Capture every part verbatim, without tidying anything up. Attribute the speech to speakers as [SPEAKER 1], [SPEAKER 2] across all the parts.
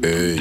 [SPEAKER 1] Hey.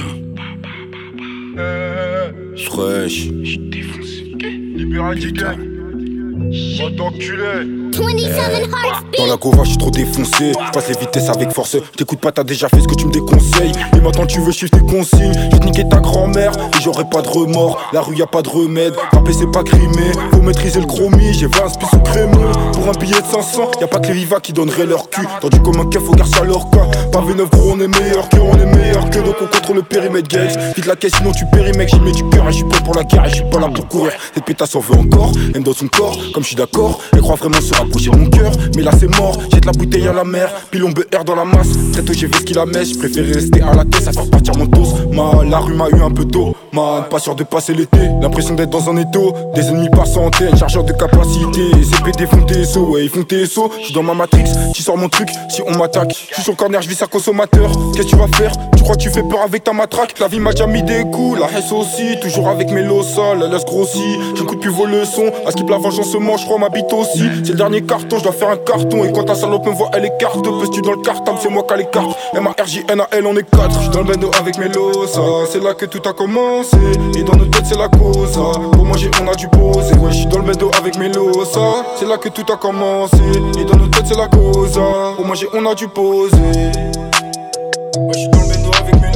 [SPEAKER 1] Fresh.
[SPEAKER 2] Libérati gang. Mode d'enculé.
[SPEAKER 1] Dans la gova, j'suis trop défoncé. Passe les vitesses avec force. T'écoutes pas, t'as déjà fait ce que tu me déconseilles. Et maintenant tu veux suivre tes consignes. Je vais niquer ta grand-mère et j'aurai pas de remords. La rue y'a pas de remède. Rapper c'est pas grimé. Faut maîtriser le chromie. J'ai vingt spices au crémeux. Pour un billet de cinq cents, y'a pas que les vivas qui donneraient leur cul. Dans du commun keuf, faut garder à leur cas. Pas V neuf gros, on est meilleur que, on est meilleur que. Donc on contrôle le périmètre gauge. Vite la caisse sinon tu péris mec. J'y mets du cœur et j'suis prêt pour la guerre. Et j'suis pas là pour courir. Cette pétasse en veut encore. Aime dans son corps, comme j'suis d'accord. Elle croit vraiment se rapprocher de mon cœur. Mais là c'est mort, jette la bouteille à la mer. Pilon B R dans la masse, très tôt j'ai vu ce qu'il a mèche. J'préférais rester à la tête, ça fait partir mon dos. Ma, la rue m'a eu un peu tôt, man, pas sûr de passer l'été. L'impression d'être dans un étau, des ennemis par centaines. Chargeur de capacité, C P D font tes sauts, ouais ils font tes sauts. J'suis dans ma matrix, tu sors mon truc, si on m'attaque. J'suis sur le corner, j'vis ça consommateur. Qu'est-ce que tu vas faire? Tu crois que tu fais peur avec ta matraque? La vie m'a déjà mis des coups, la haisse aussi. Toujours avec mes lossas, la laisse grossit. J'écoute plus vos leçons, à skip la vengeance se mange, j'crois ma bite aussi. C'est le dernier carton, j'dois faire un carton. Et quand ta salope me voit, elle écarte. Peux-tu dans le cartable, c'est moi qui les carte. M A R J N A L, on est quatre. J'suis dans le bendo avec mes lossas. C'est là que tout a commencé. Et dans nos têtes, c'est la cause. Pour manger, on a dû poser. Ouais, j'suis dans le bendo avec mes lossas. C'est là que tout a commencé. Et dans nos têtes, c'est la cause. Pour manger, on a dû poser. Ouais, j'suis dans le bendo avec mes